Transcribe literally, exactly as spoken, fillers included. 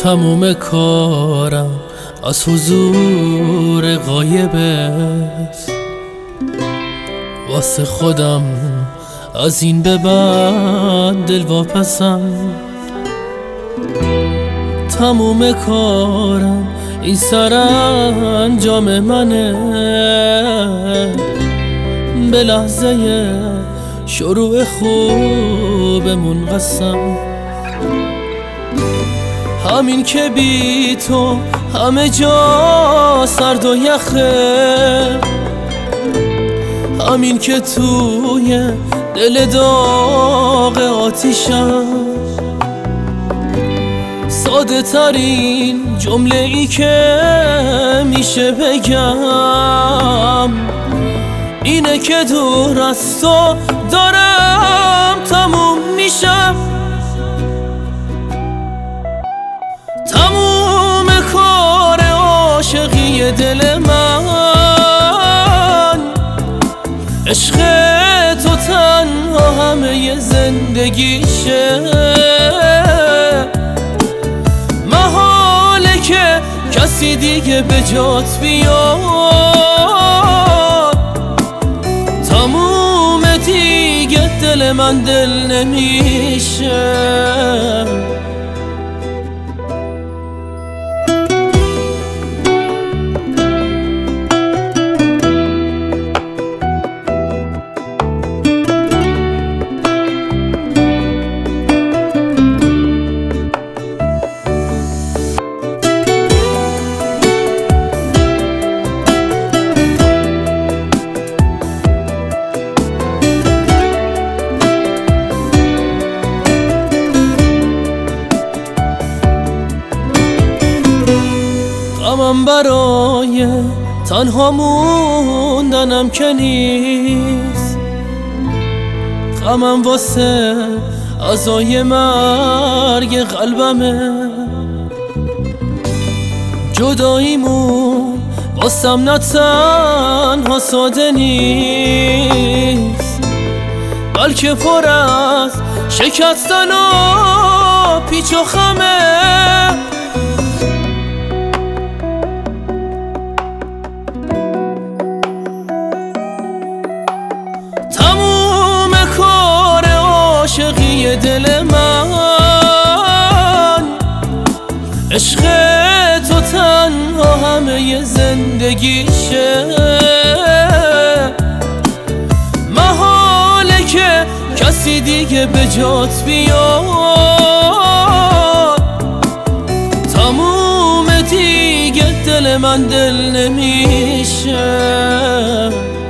تموم کارم از حضور غایبت، واسه خودم از این به بعد دل واپسم. تموم کارم این سرانجام منه، به لحظه شروع خوبمون قسم. همین که بی تو همه جا سرد و یخه، همین که توی دل داغ آتیشم، ساده ترین جمله ای که میشه بگم اینه که دور از تو دارم تموم میشم. تموم کار عاشقی دل من، عشق تو تنها همه زندگیشه. محاله که کسی دیگه به جات بیاد، تموم دیگه دل من دل نمیشه. غمم برای تنها موندنم که نیست، غمم واسه عزای مرگ قلبمه. جداییمون واسم نه تنها ساده نیست، بلکه پر از شکستن و پیچ و خمه. عاشقی دل من، عشق تو تنها همه زندگیشه. محاله که کسی دیگه به جات بیاد، تموم دیگه دل من دل نمیشه.